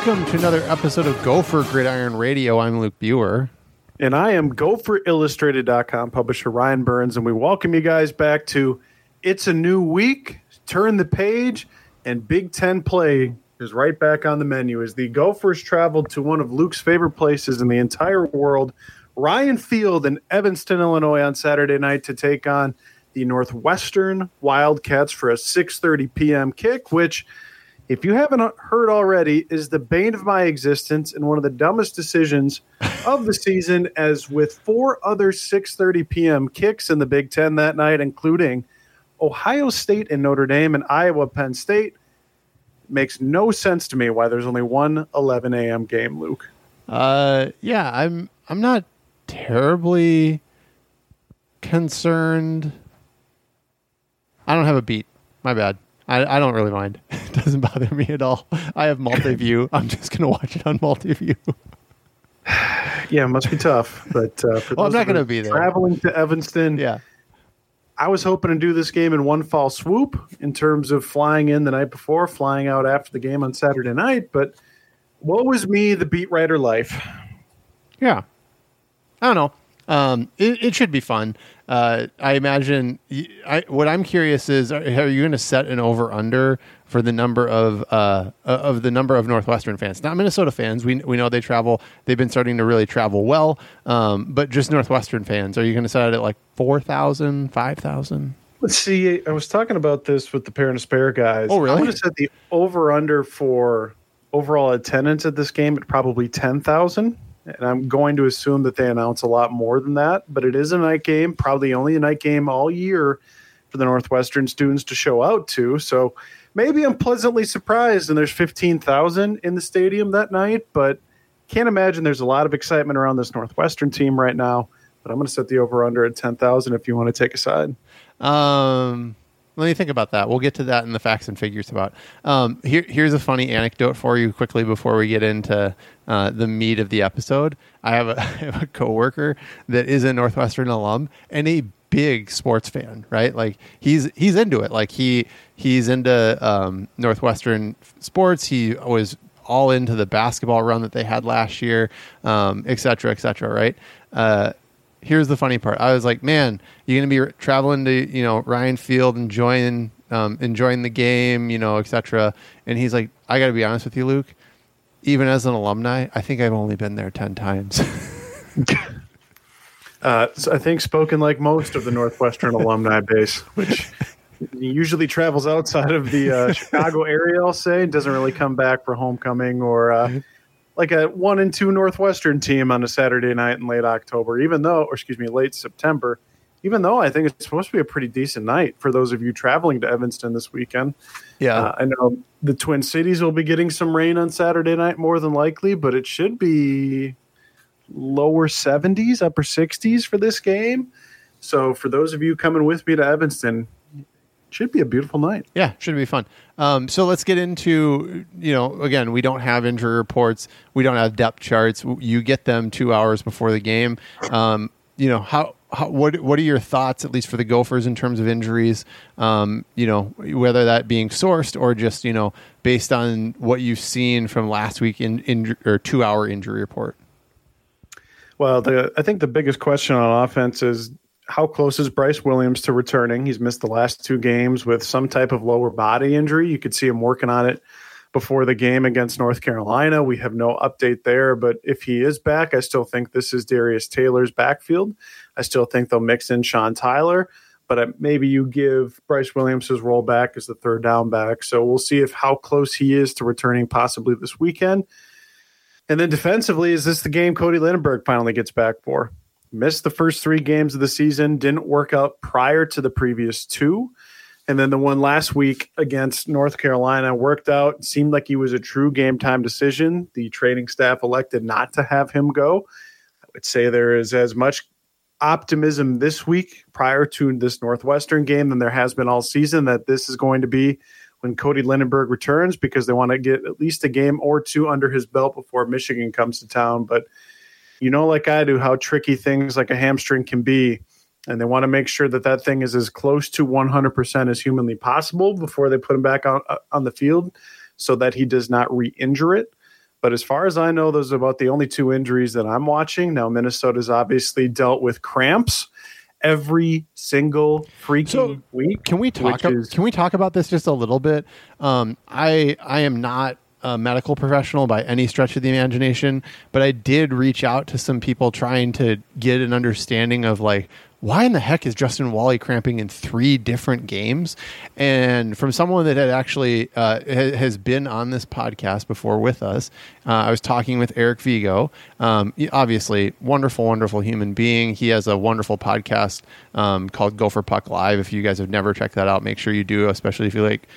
welcome to another episode of Gopher Gridiron Radio. I'm Luke Buer. And I am GopherIllustrated.com publisher Ryan Burns, and we welcome you guys back to It's a New Week, Turn the Page, and Big Ten play is right back on the menu as the Gophers traveled to one of Luke's favorite places in the entire world, Ryan Field in Evanston, Illinois on Saturday night to take on the Northwestern Wildcats for a 6:30 p.m. kick, which, if you haven't heard already, is the bane of my existence and one of the dumbest decisions of the season, as with 4 other 6:30 p.m. kicks in the Big Ten that night, including Ohio State and Notre Dame and Iowa Penn State. It makes no sense to me why there's only one 11 a.m. game, Luke. Yeah, I'm not terribly concerned. I don't have a beat. My bad. I don't really mind. It doesn't bother me at all. I have multi-view. I'm just going to watch it on multi-view. Yeah, it must be tough. But I'm not going to be there. Traveling to Evanston. Yeah. I was hoping to do this game in one fall swoop in terms of flying in the night before, flying out after the game on Saturday night. But woe is me, the beat writer life. Yeah. I don't know. It should be fun. I imagine. What I'm curious is, are you going to set an over under for the number of Northwestern fans, not Minnesota fans? We know they travel. They've been starting to really travel well. But just Northwestern fans. Are you going to set it at like 4,000, 5,000? Let's see. I was talking about this with the Parent of Spare guys. Oh, really? I'm going to set the over under for overall attendance at this game at probably 10,000. And I'm going to assume that they announce a lot more than that. But it is a night game, probably only a night game all year for the Northwestern students to show out to. So maybe I'm pleasantly surprised and there's 15,000 in the stadium that night. But can't imagine there's a lot of excitement around this Northwestern team right now. But I'm going to set the over-under at 10,000 if you want to take a side. Let me think about that. We'll get to that in the facts and figures about. Here's a funny anecdote for you quickly before we get into the meat of the episode. I have a coworker that is a Northwestern alum and a big sports fan, right? Like he's into it. Like he's into Northwestern sports. He was all into the basketball run that they had last year, et cetera, right? Here's the funny part. I was like, man, you're going to be traveling to, Ryan Field, enjoying the game, et cetera. And he's like, I got to be honest with you, Luke, even as an alumni, I think I've only been there 10 times. So I think spoken like most of the Northwestern alumni base, which usually travels outside of the Chicago area, I'll say, doesn't really come back for homecoming or like a 1 and 2 Northwestern team on a Saturday night in late late September, even though I think it's supposed to be a pretty decent night for those of you traveling to Evanston this weekend. Yeah. I know the Twin Cities will be getting some rain on Saturday night more than likely, but it should be lower 70s, upper 60s for this game. So for those of you coming with me to Evanston, should be a beautiful night. Yeah, should be fun. So let's get into, again, we don't have injury reports. We don't have depth charts. You get them 2 hours before the game. What are your thoughts, at least for the Gophers, in terms of injuries? Whether that being sourced or just, based on what you've seen from last week in 2 hour injury report. Well, I think the biggest question on offense is, how close is Bryce Williams to returning? He's missed the last 2 games with some type of lower body injury. You could see him working on it before the game against North Carolina. We have no update there, but if he is back, I still think this is Darius Taylor's backfield. I still think they'll mix in Sean Tyler, but maybe you give Bryce Williams his role back as the third down back. So we'll see how close he is to returning possibly this weekend. And then defensively, is this the game Cody Lindenberg finally gets back for? Missed the first 3 games of the season, didn't work out prior to the previous 2. And then the one last week against North Carolina worked out. Seemed like he was a true game time decision. The training staff elected not to have him go. I would say there is as much optimism this week prior to this Northwestern game than there has been all season that this is going to be when Cody Lindenberg returns, because they want to get at least a game or 2 under his belt before Michigan comes to town. But like I do, how tricky things like a hamstring can be. And they want to make sure that that thing is as close to 100% as humanly possible before they put him back on the field so that he does not re-injure it. But as far as I know, those are about the only two injuries that I'm watching. Now, Minnesota's obviously dealt with cramps every single freaking week. Can we talk about this just a little bit? I am not a medical professional by any stretch of the imagination, but I did reach out to some people trying to get an understanding of like, why in the heck is Justin Wally cramping in 3 different games? And from someone that had actually has been on this podcast before with us, I was talking with Eric Vigo. Obviously, wonderful, wonderful human being. He has a wonderful podcast called Gopher Puck Live. If you guys have never checked that out, make sure you do, especially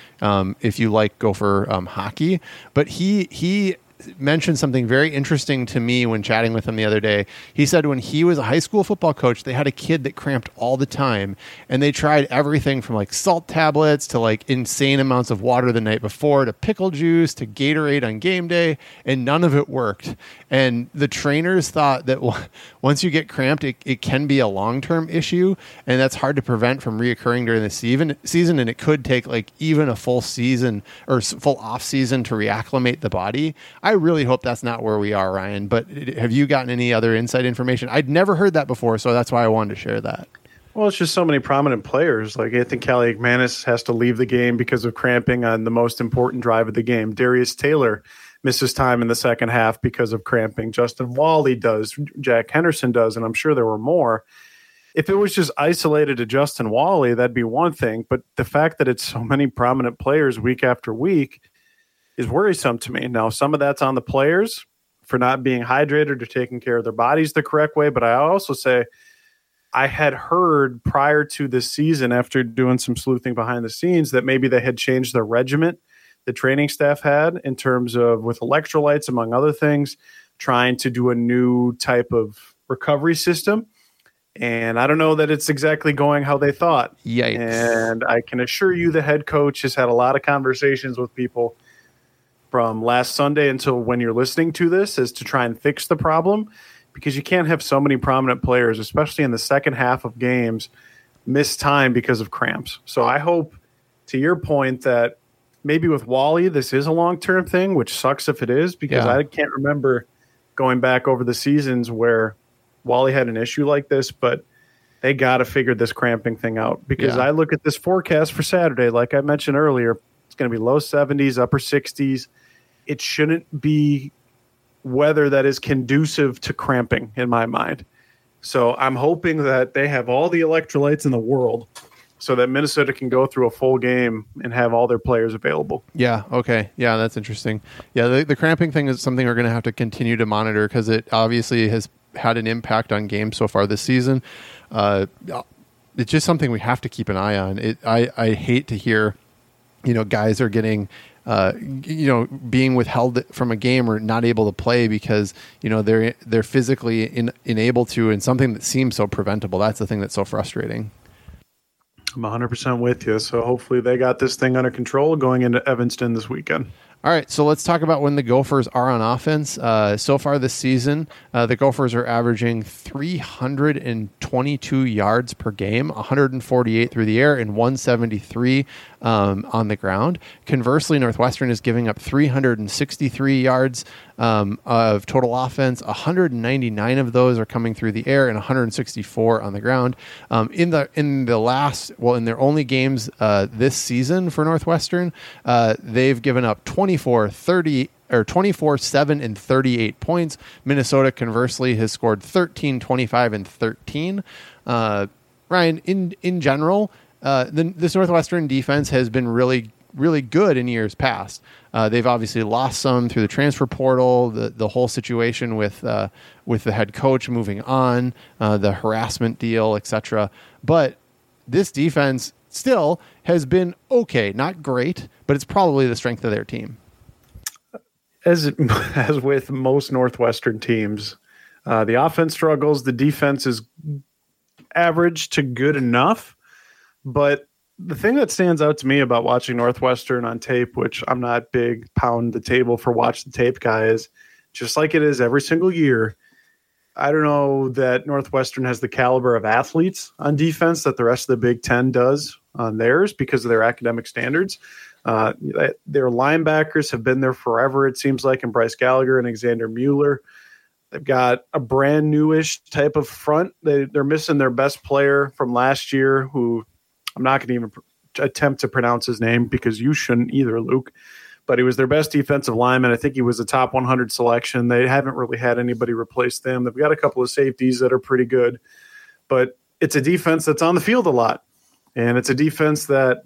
if you like Gopher hockey. But he mentioned something very interesting to me when chatting with him the other day. He said when he was a high school football coach, they had a kid that cramped all the time, and they tried everything from like salt tablets to like insane amounts of water the night before to pickle juice to Gatorade on game day, and none of it worked. And the trainers thought that once you get cramped, it can be a long-term issue, and that's hard to prevent from reoccurring during the season, and it could take like even a full season or full off season to reacclimate the body. I really hope that's not where we are, Ryan, but have you gotten any other inside information? I'd never heard that before, so that's why I wanted to share that. Well, it's just so many prominent players. Like Anthony Kaliakmanis has to leave the game because of cramping on the most important drive of the game. Darius Taylor misses time in the second half because of cramping. Justin Wally does. Jack Henderson does, and I'm sure there were more. If it was just isolated to Justin Wally, that'd be one thing. But the fact that it's so many prominent players week after week is worrisome to me. Now, some of that's on the players for not being hydrated or taking care of their bodies the correct way. But I also say I had heard prior to this season, after doing some sleuthing behind the scenes, that maybe they had changed their regiment the training staff had in terms of with electrolytes, among other things, trying to do a new type of recovery system. And I don't know that it's exactly going how they thought. Yikes. And I can assure you the head coach has had a lot of conversations with people from last Sunday until when you're listening to this is to try and fix the problem, because you can't have so many prominent players, especially in the second half of games, miss time because of cramps. So I hope, to your point, that maybe with Wally, this is a long-term thing, which sucks if it is, because I can't remember going back over the seasons where Wally had an issue like this, but they got to figure this cramping thing out, because I look at this forecast for Saturday, like I mentioned earlier, it's going to be low 70s, upper 60s. It shouldn't be weather that is conducive to cramping in my mind. So I'm hoping that they have all the electrolytes in the world so that Minnesota can go through a full game and have all their players available. Yeah. Okay. Yeah, that's interesting. Yeah, the cramping thing is something we're going to have to continue to monitor, because it obviously has had an impact on games so far this season. It's just something we have to keep an eye on. I hate to hear, guys are getting being withheld from a game or not able to play because they're physically unable to, and something that seems so preventable. That's the thing that's so frustrating. I'm 100% with you. So hopefully they got this thing under control going into Evanston this weekend. All right, so let's talk about when the Gophers are on offense. So far this season, the Gophers are averaging 322 yards per game, 148 through the air, and 173 on the ground. Conversely, Northwestern is giving up 363 yards of total offense. 199 of those are coming through the air, and 164 on the ground. In their only games this season for Northwestern, they've given up 24, 7, and 38 points. Minnesota, conversely, has scored 13, 25, and 13. Ryan, in general, this Northwestern defense has been really, really good in years past. They've obviously lost some through the transfer portal, the whole situation with the head coach moving on, the harassment deal, etc. But this defense still has been okay, not great, but it's probably the strength of their team. As with most Northwestern teams, the offense struggles, the defense is average to good enough. But the thing that stands out to me about watching Northwestern on tape, which I'm not big pound the table for watch the tape guy, is just like it is every single year. I don't know that Northwestern has the caliber of athletes on defense that the rest of the Big Ten does on theirs because of their academic standards. Their linebackers have been there forever, it seems like, in Bryce Gallagher and Alexander Mueller. They've got a brand newish type of front. They're missing their best player from last year, who I'm not going to even attempt to pronounce his name because you shouldn't either, Luke. But he was their best defensive lineman. I think he was a top 100 selection. They haven't really had anybody replace them. They've got a couple of safeties that are pretty good. But it's a defense that's on the field a lot. And it's a defense that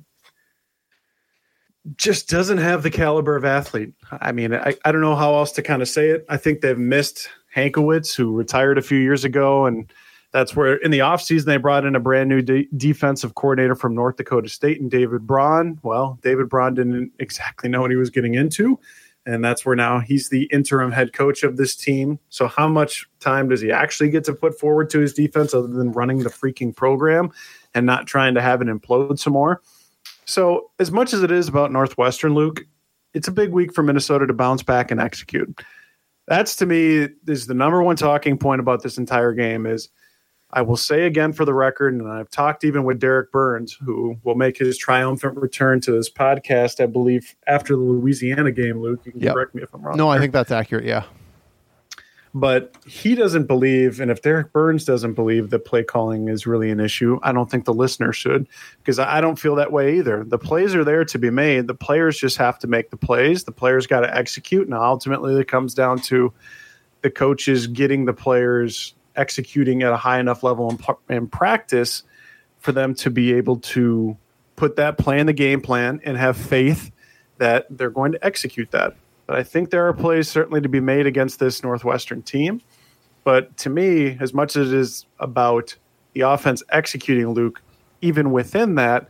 just doesn't have the caliber of athlete. I mean, I don't know how else to kind of say it. I think they've missed Hankowitz, who retired a few years ago, and that's where in the offseason they brought in a brand new defensive coordinator from North Dakota State and David Braun. Well, David Braun didn't exactly know what he was getting into, and that's where now he's the interim head coach of this team. So how much time does he actually get to put forward to his defense other than running the freaking program and not trying to have it implode some more? So as much as it is about Northwestern, Luke, it's a big week for Minnesota to bounce back and execute. That's, to me, is the number one talking point about this entire game. Is I will say again for the record, and I've talked even with Derek Burns, who will make his triumphant return to this podcast, I believe, after the Louisiana game, Luke. You can correct me if I'm wrong. No, I think that's accurate, yeah. But he doesn't believe, and if Derek Burns doesn't believe that play calling is really an issue, I don't think the listener should, because I don't feel that way either. The plays are there to be made. The players just have to make the plays. The players got to execute. Now, ultimately, it comes down to the coaches getting the players executing at a high enough level in practice for them to be able to put that play in the game plan and have faith that they're going to execute that. But I think there are plays certainly to be made against this Northwestern team. But to me, as much as it is about the offense executing, Luke, even within that,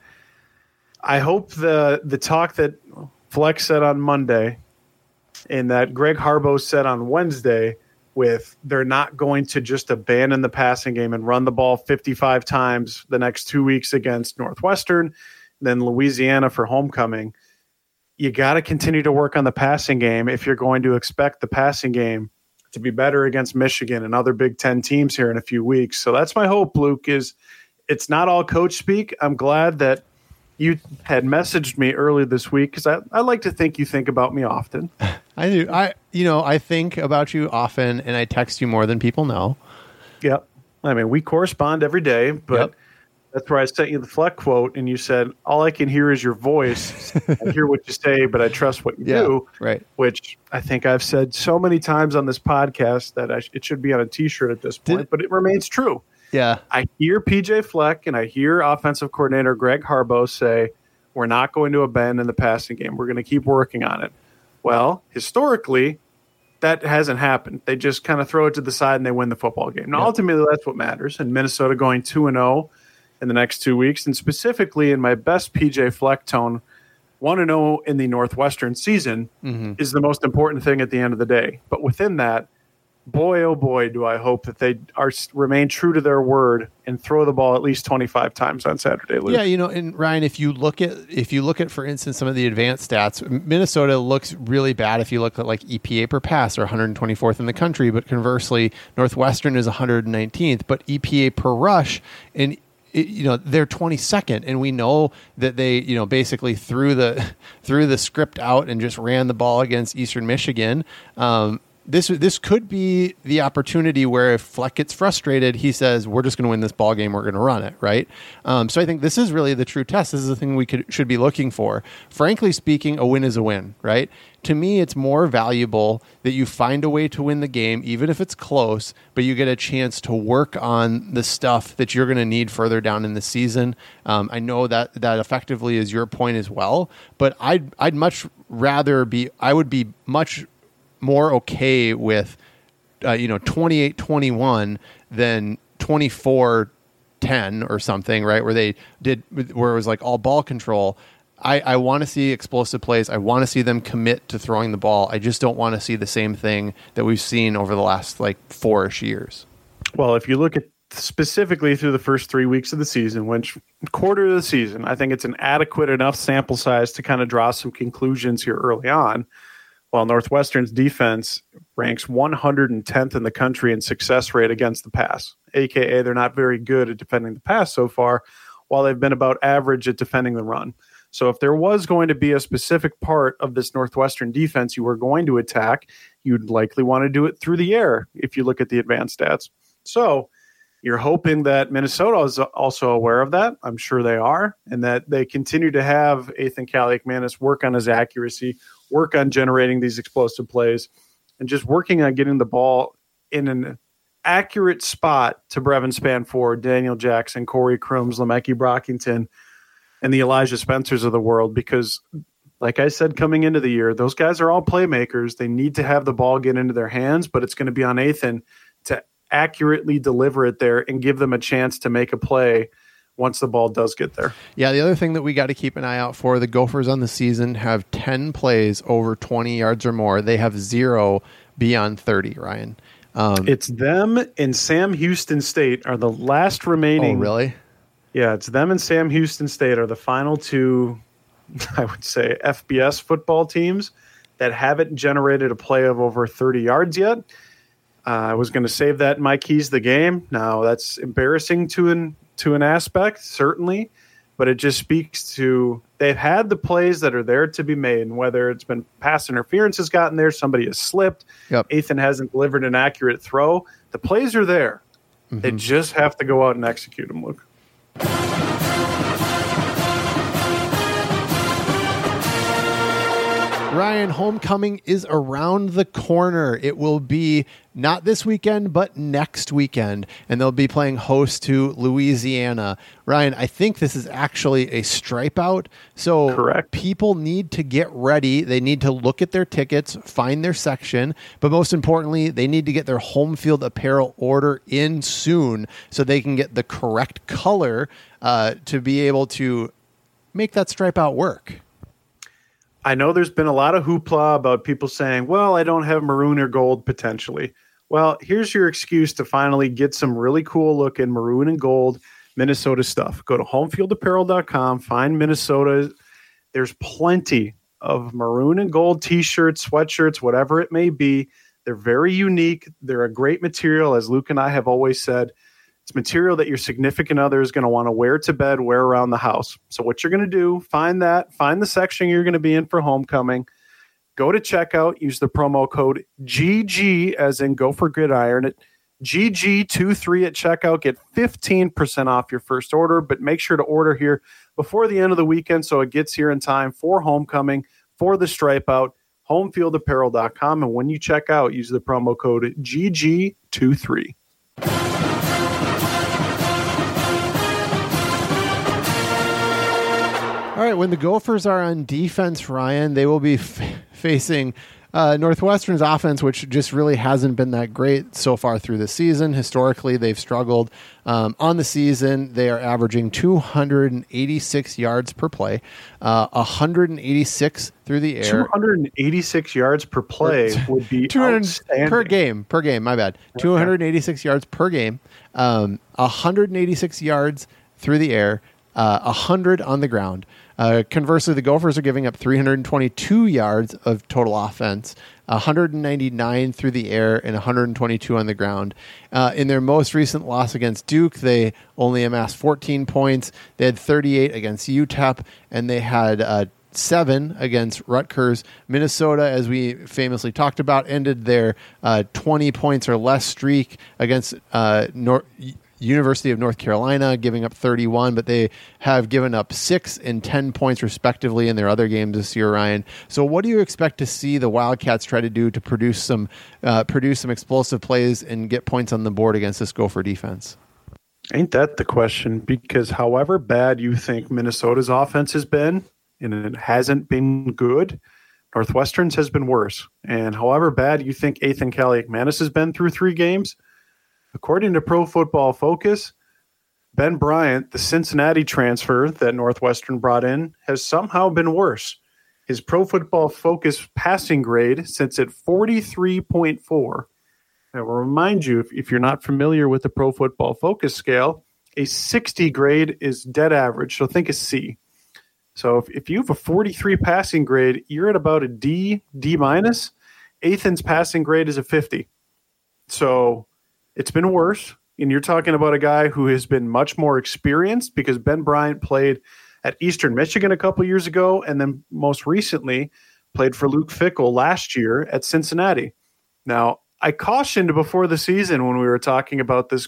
I hope the talk that Flex said on Monday and that Greg Harbaugh said on Wednesday, with they're not going to just abandon the passing game and run the ball 55 times the next 2 weeks against Northwestern, then Louisiana for homecoming. You got to continue to work on the passing game if you're going to expect the passing game to be better against Michigan and other Big Ten teams here in a few weeks. So that's my hope, Luke, is it's not all coach speak. I'm glad that you had messaged me early this week because I like to think you think about me often. I do. I think about you often, and I text you more than people know. Yep. I mean, we correspond every day, but that's where I sent you the Fleck quote, and you said, all I can hear is your voice. I hear what you say, but I trust what you do. Right. Which I think I've said so many times on this podcast that it should be on a T-shirt at this point, but it remains true. Yeah. I hear PJ Fleck and I hear offensive coordinator Greg Harbaugh say, we're not going to abandon the passing game. We're going to keep working on it. Well, historically, that hasn't happened. They just kind of throw it to the side and they win the football game. Now, ultimately, that's what matters. And Minnesota going 2-0 in the next 2 weeks. And specifically in my best PJ Fleck tone, 1-0 in the Northwestern season is the most important thing at the end of the day. But within that, boy, oh boy, do I hope that they remain true to their word and throw the ball at least 25 times on Saturday, Luke. Yeah, and Ryan, if you look at, for instance, some of the advanced stats, Minnesota looks really bad if you look at like EPA per pass, or 124th in the country, but conversely, Northwestern is 119th, but EPA per rush, and they're 22nd, and we know that they, basically threw the script out and just ran the ball against Eastern Michigan. This could be the opportunity where if Fleck gets frustrated, he says, we're just going to win this ball game. We're going to run it. Right. So I think this is really the true test. This is the thing we should be looking for. Frankly speaking, a win is a win. Right. To me, it's more valuable that you find a way to win the game, even if it's close, but you get a chance to work on the stuff that you're going to need further down in the season. I know that effectively is your point as well, but I'd much rather I would be much more okay with 28-21 than 24-10 or something, right? Where it was like all ball control. I want to see explosive plays. I want to see them commit to throwing the ball. I just don't want to see the same thing that we've seen over the last 4-ish years. Well, if you look at specifically through the first 3 weeks of the season, which quarter of the season, I think it's an adequate enough sample size to kind of draw some conclusions here early on. While Northwestern's defense ranks 110th in the country in success rate against the pass, a.k.a. they're not very good at defending the pass so far, while they've been about average at defending the run. So if there was going to be a specific part of this Northwestern defense you were going to attack, you'd likely want to do it through the air if you look at the advanced stats. So you're hoping that Minnesota is also aware of that. I'm sure they are, and that they continue to have Ethan Kaliakmanis work on his accuracy, work on generating these explosive plays, and just working on getting the ball in an accurate spot to Brevin Spanford, Daniel Jackson, Corey Crooms, Le'Meke Brockington, and the Elijah Spencers of the world. Because, like I said, coming into the year, those guys are all playmakers. They need to have the ball get into their hands, but it's going to be on Ethan to accurately deliver it there and give them a chance to make a play once the ball does get there. Yeah, the other thing that we got to keep an eye out for, the Gophers on the season have 10 plays over 20 yards or more. They have 0 beyond 30, Ryan. It's them and Sam Houston State are the last remaining. Oh, really? Yeah, it's them and Sam Houston State are the final two, I would say, FBS football teams that haven't generated a play of over 30 yards yet. I was going to save that in my keys the game. Now, that's embarrassing to an aspect, certainly, but it just speaks to they've had the plays that are there to be made, and whether it's been pass interference has gotten there, somebody has slipped, Ethan hasn't delivered an accurate throw. The plays are there. Mm-hmm. They just have to go out and execute them, Luke. Ryan, homecoming is around the corner. It will be not this weekend, but next weekend, and they'll be playing host to Louisiana. Ryan, I think this is actually a stripe out, so correct. People need to get ready. They need to look at their tickets, find their section, but most importantly, they need to get their home field apparel order in soon so they can get the correct color to be able to make that stripe out work. I know there's been a lot of hoopla about people saying, well, I don't have maroon or gold potentially. Well, here's your excuse to finally get some really cool looking maroon and gold Minnesota stuff. Go to homefieldapparel.com, find Minnesota. There's plenty of maroon and gold t-shirts, sweatshirts, whatever it may be. They're very unique. They're a great material, as Luke and I have always said. It's material that your significant other is going to want to wear to bed, wear around the house. So what you're going to do, find the section you're going to be in for homecoming, go to checkout, use the promo code GG as in Gopher Gridiron at GG23 at checkout, get 15% off your first order, but make sure to order here before the end of the weekend so it gets here in time for homecoming, for the stripe out, homefieldapparel.com. And when you check out, use the promo code GG23. All right, when the Gophers are on defense, Ryan, they will be facing Northwestern's offense, which just really hasn't been that great so far through the season. Historically, they've struggled. On the season, they are averaging 286 yards per play, 186 through the air. 286 yards per play would be outstanding. Per game, my bad. Okay. 286 yards per game, 186 yards through the air, 100 on the ground. Conversely, the Gophers are giving up 322 yards of total offense, 199 through the air, and 122 on the ground. In their most recent loss against Duke, they only amassed 14 points. They had 38 against UTEP, and they had 7 against Rutgers. Minnesota, as we famously talked about, ended their 20 points or less streak against University of North Carolina, giving up 31, but they have given up 6 and 10 points respectively in their other games this year, Ryan. So what do you expect to see the Wildcats try to do to produce some explosive plays and get points on the board against this Gopher defense? Ain't that the question? Because however bad you think Minnesota's offense has been, and it hasn't been good, Northwestern's has been worse. And however bad you think Ethan Kaliakmanis has been through 3 games, according to Pro Football Focus, Ben Bryant, the Cincinnati transfer that Northwestern brought in, has somehow been worse. His Pro Football Focus passing grade sits at 43.4. I will remind you, if you're not familiar with the Pro Football Focus scale, a 60 grade is dead average, so think a C. So if you have a 43 passing grade, you're at about a D, D minus. Ethan's passing grade is a 50. So it's been worse, and you're talking about a guy who has been much more experienced because Ben Bryant played at Eastern Michigan a couple years ago, and then most recently played for Luke Fickell last year at Cincinnati. Now, I cautioned before the season when we were talking about this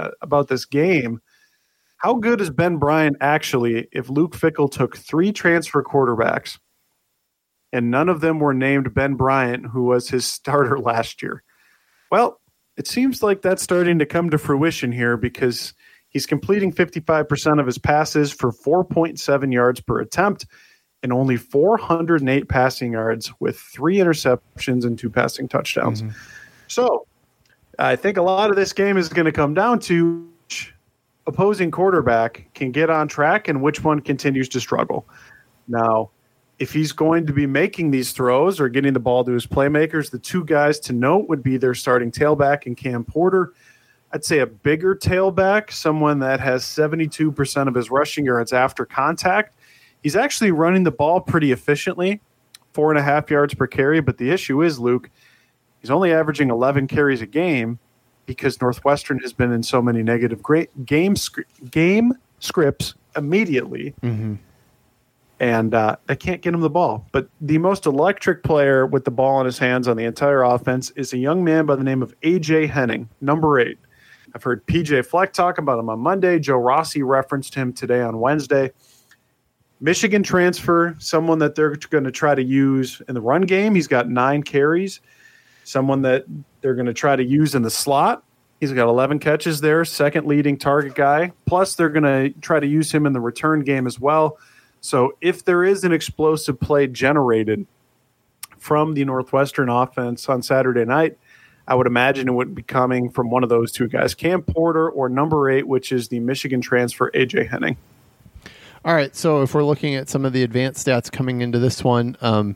game, how good is Ben Bryant actually if Luke Fickell took 3 transfer quarterbacks and none of them were named Ben Bryant, who was his starter last year? Well, it seems like that's starting to come to fruition here because he's completing 55% of his passes for 4.7 yards per attempt and only 408 passing yards with 3 interceptions and 2 passing touchdowns. Mm-hmm. So I think a lot of this game is going to come down to which opposing quarterback can get on track and which one continues to struggle. Now, if he's going to be making these throws or getting the ball to his playmakers, the 2 guys to note would be their starting tailback and Cam Porter. I'd say a bigger tailback, someone that has 72% of his rushing yards after contact. He's actually running the ball pretty efficiently, 4.5 yards per carry. But the issue is, Luke, he's only averaging 11 carries a game because Northwestern has been in so many negative game scripts immediately. Mm-hmm. And they can't get him the ball. But the most electric player with the ball in his hands on the entire offense is a young man by the name of A.J. Henning, number 8. I've heard P.J. Fleck talk about him on Monday. Joe Rossi referenced him today on Wednesday. Michigan transfer, someone that they're going to try to use in the run game. He's got 9 carries. Someone that they're going to try to use in the slot. He's got 11 catches there, second leading target guy. Plus, they're going to try to use him in the return game as well. So if there is an explosive play generated from the Northwestern offense on Saturday night, I would imagine it would be coming from one of those 2 guys, Cam Porter or number 8, which is the Michigan transfer, A.J. Henning. All right, so if we're looking at some of the advanced stats coming into this one,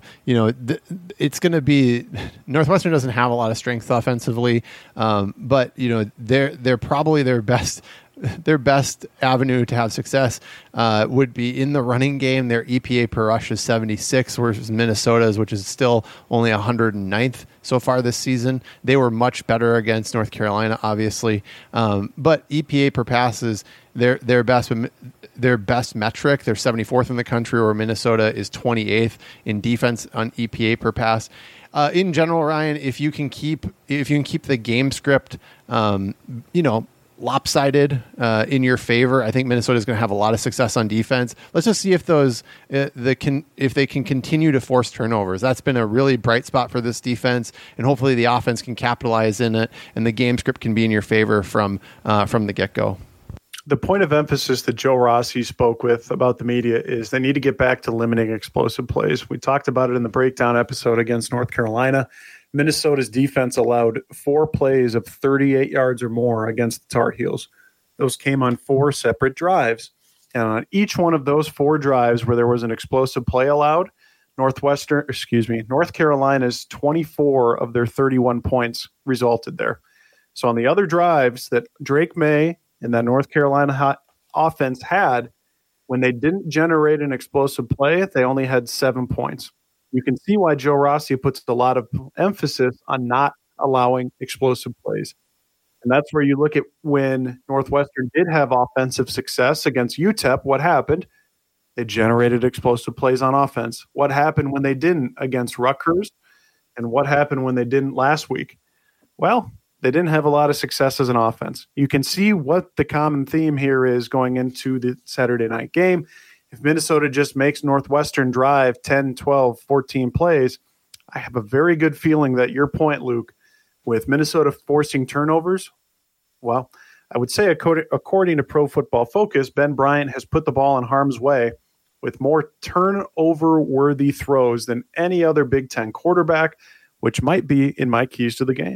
it's going to be Northwestern doesn't have a lot of strength offensively, but they're probably their best avenue to have success would be in the running game. Their EPA per rush is 76, whereas Minnesota's, which is still only 109th so far this season. They were much better against North Carolina, obviously, but EPA per pass is their best metric. They're 74th in the country, or Minnesota is 28th in defense on EPA per pass. In general, Ryan, if you can keep the game script, lopsided in your favor, I think Minnesota is going to have a lot of success on defense. Let's just see if if they can continue to force turnovers. That's been a really bright spot for this defense, and hopefully the offense can capitalize in it, and the game script can be in your favor from the get-go. The point of emphasis that Joe Rossi spoke with about the media is they need to get back to limiting explosive plays. We talked about it in the breakdown episode against North Carolina. Minnesota's defense allowed 4 plays of 38 yards or more against the Tar Heels. Those came on 4 separate drives. And on each one of those 4 drives where there was an explosive play allowed, North Carolina's 24 of their 31 points resulted there. So on the other drives that Drake May and that North Carolina offense had, when they didn't generate an explosive play, they only had 7 points. You can see why Joe Rossi puts a lot of emphasis on not allowing explosive plays. And that's where you look at when Northwestern did have offensive success against UTEP, what happened? They generated explosive plays on offense. What happened when they didn't against Rutgers? And what happened when they didn't last week? Well, they didn't have a lot of success as an offense. You can see what the common theme here is going into the Saturday night game. If Minnesota just makes Northwestern drive 10, 12, 14 plays, I have a very good feeling that your point, Luke, with Minnesota forcing turnovers, well, I would say according to Pro Football Focus, Ben Bryant has put the ball in harm's way with more turnover-worthy throws than any other Big Ten quarterback, which might be in my keys to the game.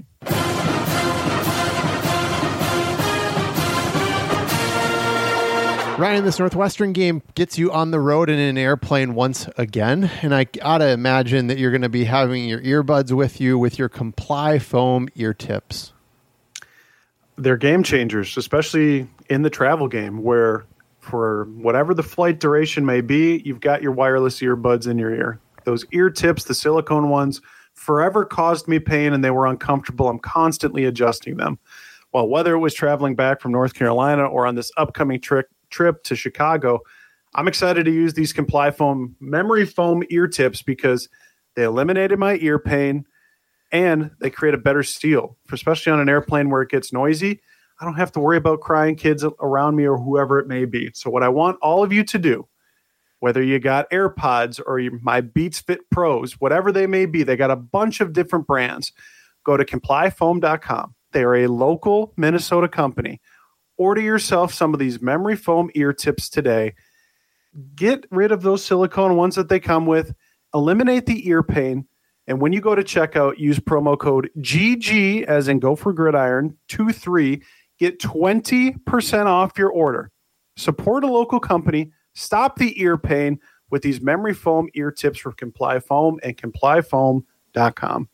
Ryan, this Northwestern game gets you on the road in an airplane once again, and I gotta imagine that you're going to be having your earbuds with you with your Comply Foam ear tips. They're game changers, especially in the travel game where for whatever the flight duration may be, you've got your wireless earbuds in your ear. Those ear tips, the silicone ones, forever caused me pain and they were uncomfortable. I'm constantly adjusting them. Well, whether it was traveling back from North Carolina or on this upcoming trip to Chicago, I'm excited to use these Comply Foam memory foam ear tips because they eliminated my ear pain and they create a better seal, especially on an airplane where it gets noisy. I don't have to worry about crying kids around me or whoever it may be. So what I want all of you to do, whether you got AirPods or my Beats Fit Pros, whatever they may be, they got a bunch of different brands. Go to complyfoam.com. They are a local Minnesota company. Order yourself some of these memory foam ear tips today. Get rid of those silicone ones that they come with. Eliminate the ear pain. And when you go to checkout, use promo code GG, as in Go for Gridiron, 23. Get 20% off your order. Support a local company. Stop the ear pain with these memory foam ear tips from Comply Foam and complyfoam.com.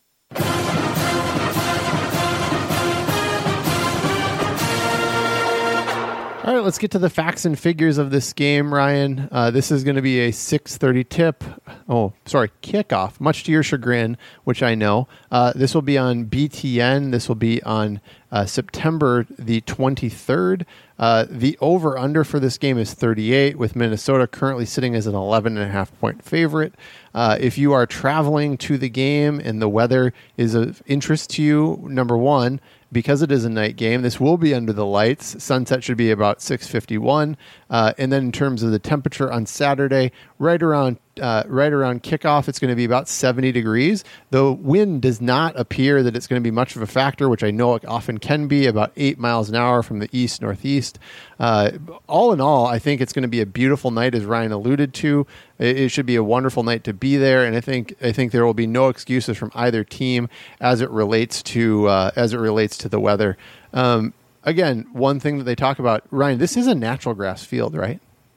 All right, let's get to the facts and figures of this game, Ryan. This is going to be a 6:30 tip. Kickoff, much to your chagrin, which I know. This will be on BTN. This will be on September the 23rd. The over-under for this game is 38, with Minnesota currently sitting as an 11.5-point favorite. If you are traveling to the game and the weather is of interest to you, number one, because it is a night game, this will be under the lights. Sunset should be about 6:51. And then in terms of the temperature on Saturday, right around kickoff, it's going to be about 70 degrees. The wind does not appear that it's going to be much of a factor, which I know it often can be, about 8 miles an hour from the east-northeast. All in all, I think it's going to be a beautiful night, as Ryan alluded to. It should be a wonderful night to be there, and I think there will be no excuses from either team as it relates to the weather. Again, one thing that they talk about, Ryan, this is a natural grass field, right?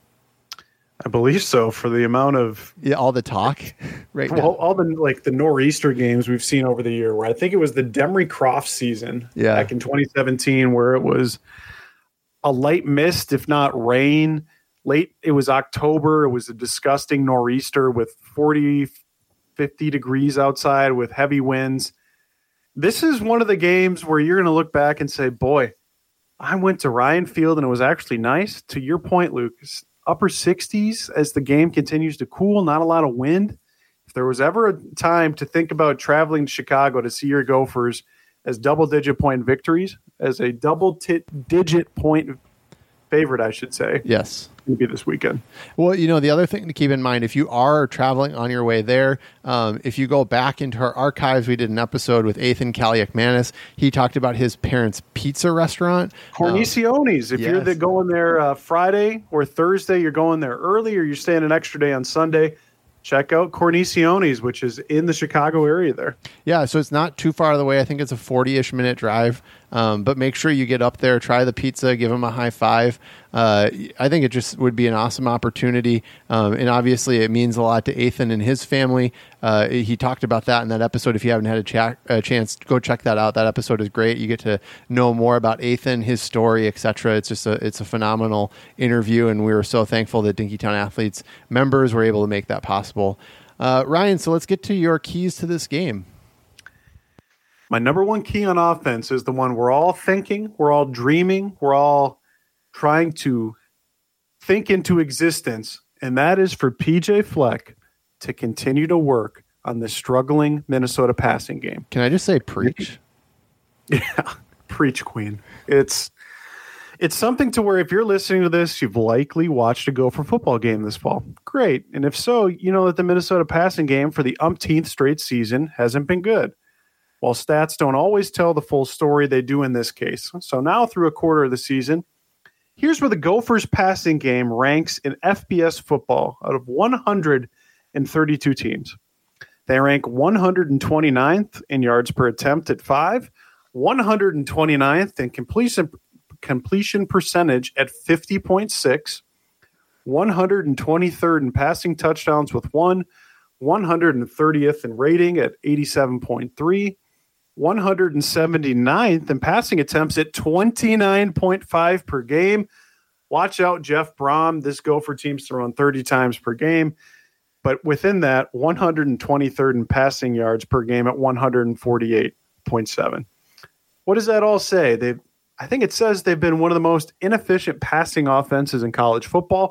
I believe so, for the amount of all the talk right now. All the nor'easter games we've seen over the year, where I think it was the Demery Croft season back in 2017, where it was a light mist, if not rain. It was October. It was a disgusting nor'easter with 40, 50 degrees outside with heavy winds. This is one of the games where you're going to look back and say, boy, I went to Ryan Field and it was actually nice. To your point, Luke, upper 60s as the game continues to cool, not a lot of wind. If there was ever a time to think about traveling to Chicago to see your Gophers as double-digit point victories, as a double-digit point favorite, I should say. Yes. It's going to be this weekend. Well, the other thing to keep in mind, if you are traveling on your way there, if you go back into our archives, we did an episode with Ethan Kaliakmanis. He talked about his parents' pizza restaurant. Corniciones. If you're going there Friday or Thursday, you're going there early, or you're staying an extra day on Sunday, check out Corniciones, which is in the Chicago area there. Yeah, so it's not too far away. I think it's a 40-ish minute drive. But make sure you get up there, try the pizza, give them a high five. I think it just would be an awesome opportunity. And obviously it means a lot to Ethan and his family. He talked about that in that episode. If you haven't had a chance, go check that out. That episode is great. You get to know more about Ethan, his story, etc. It's a phenomenal interview, and we were so thankful that Dinkytown Athletes members were able to make that possible. Ryan, so let's get to your keys to this game. My number one key on offense is the one we're all thinking, we're all dreaming, we're all trying to think into existence, and that is for PJ Fleck to continue to work on the struggling Minnesota passing game. Can I just say preach? Yeah, preach, Queen. It's something to where if you're listening to this, you've likely watched a Gopher football game this fall. Great. And if so, you know that the Minnesota passing game for the umpteenth straight season hasn't been good. While stats don't always tell the full story, they do in this case. So now through a quarter of the season, here's where the Gophers passing game ranks in FBS football out of 132 teams. They rank 129th in yards per attempt at 5, 129th in completion percentage at 50.6, 123rd in passing touchdowns with 1, 130th in rating at 87.3, 179th in passing attempts at 29.5 per game. Watch out, Jeff Brom. This Gopher team's throwing 30 times per game. But within that, 123rd in passing yards per game at 148.7. What does that all say? I think it says they've been one of the most inefficient passing offenses in college football.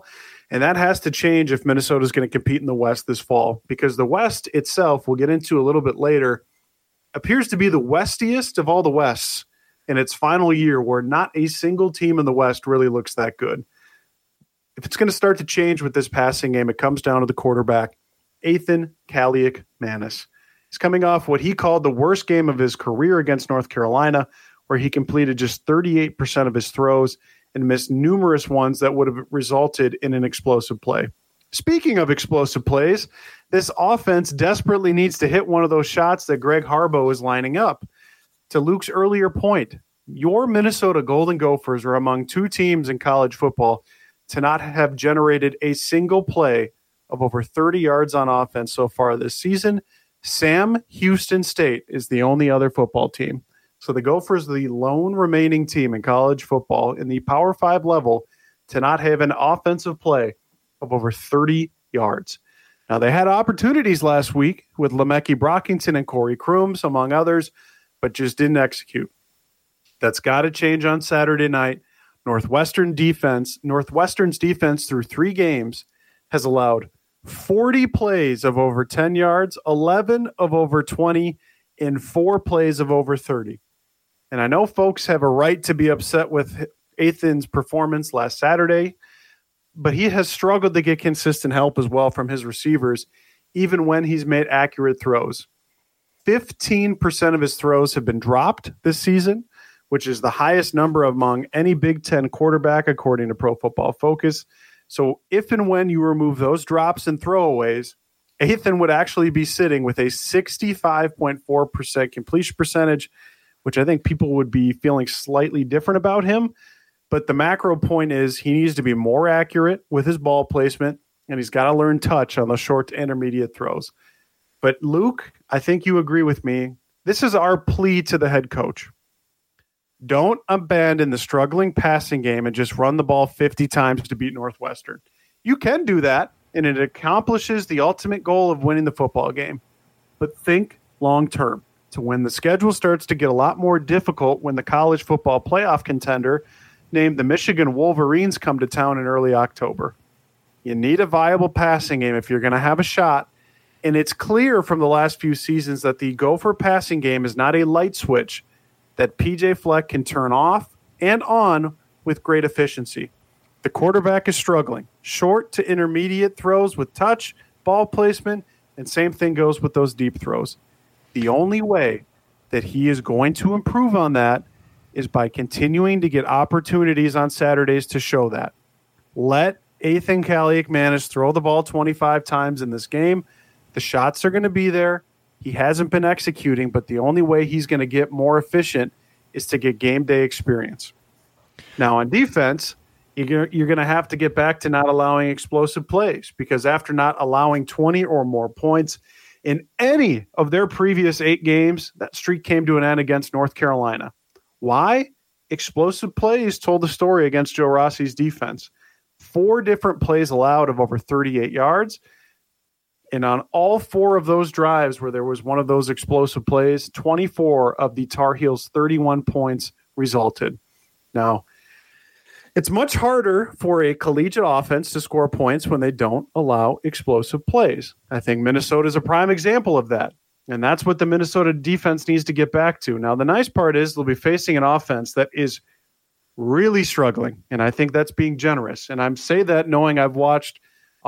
And that has to change if Minnesota is going to compete in the West this fall, because the West itself, we'll get into a little bit later, appears to be the westiest of all the Wests in its final year, where not a single team in the West really looks that good. If it's going to start to change with this passing game, it comes down to the quarterback, Ethan Kaliakmanis. He's coming off what he called the worst game of his career against North Carolina, where he completed just 38% of his throws and missed numerous ones that would have resulted in an explosive play. Speaking of explosive plays, this offense desperately needs to hit one of those shots that Greg Harbaugh is lining up. To Luke's earlier point, your Minnesota Golden Gophers are among two teams in college football to not have generated a single play of over 30 yards on offense so far this season. Sam Houston State is the only other football team. So the Gophers are the lone remaining team in college football in the Power 5 level to not have an offensive play of over 30 yards. Now, they had opportunities last week with Le'Meke Brockington and Corey Crooms, among others, but just didn't execute. That's got to change on Saturday night. Northwestern's defense through 3 games has allowed 40 plays of over 10 yards, 11 of over 20, and 4 plays of over 30. And I know folks have a right to be upset with Ethan's performance last Saturday, but he has struggled to get consistent help as well from his receivers, even when he's made accurate throws. 15% of his throws have been dropped this season, which is the highest number among any Big Ten quarterback, according to Pro Football Focus. So if and when you remove those drops and throwaways, Ethan would actually be sitting with a 65.4% completion percentage, which I think people would be feeling slightly different about him. But the macro point is he needs to be more accurate with his ball placement, and he's got to learn touch on the short to intermediate throws. But Luke, I think you agree with me. This is our plea to the head coach. Don't abandon the struggling passing game and just run the ball 50 times to beat Northwestern. You can do that, and it accomplishes the ultimate goal of winning the football game. But think long term, to when the schedule starts to get a lot more difficult when the college football playoff contender named the Michigan Wolverines come to town in early October. You need a viable passing game if you're going to have a shot. And it's clear from the last few seasons that the Gopher passing game is not a light switch that PJ Fleck can turn off and on with great efficiency. The quarterback is struggling. Short to intermediate throws with touch, ball placement, and same thing goes with those deep throws. The only way that he is going to improve on that is by continuing to get opportunities on Saturdays to show that. Let Ethan Kaliakmanis throw the ball 25 times in this game. The shots are going to be there. He hasn't been executing, but the only way he's going to get more efficient is to get game day experience. Now, on defense, you're going to have to get back to not allowing explosive plays, because after not allowing 20 or more points in any of their previous 8 games, that streak came to an end against North Carolina. Why? Explosive plays told the story against Joe Rossi's defense. 4 different plays allowed of over 38 yards. And on all 4 of those drives where there was one of those explosive plays, 24 of the Tar Heels' 31 points resulted. Now, it's much harder for a collegiate offense to score points when they don't allow explosive plays. I think Minnesota is a prime example of that. And that's what the Minnesota defense needs to get back to. Now, the nice part is they'll be facing an offense that is really struggling. And I think that's being generous. And I'm say that knowing I've watched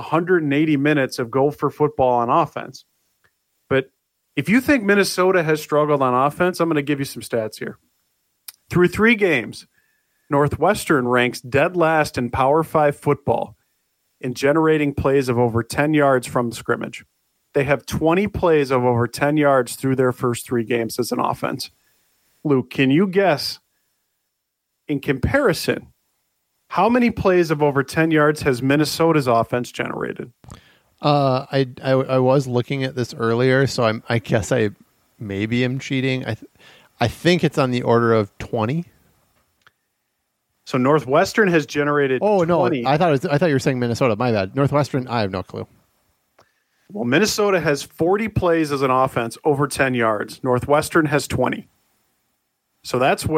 180 minutes of Gopher football on offense. But if you think Minnesota has struggled on offense, I'm going to give you some stats here. Through 3 games, Northwestern ranks dead last in Power 5 football in generating plays of over 10 yards from the scrimmage. They have 20 plays of over 10 yards through their first 3 games as an offense. Luke, can you guess, in comparison, how many plays of over 10 yards has Minnesota's offense generated? I was looking at this earlier, so I guess I maybe am cheating. I think it's on the order of 20. So Northwestern has generated 20. No, I thought you were saying Minnesota. My bad. Northwestern, I have no clue. Well, Minnesota has 40 plays as an offense over 10 yards. Northwestern has 20. So that's where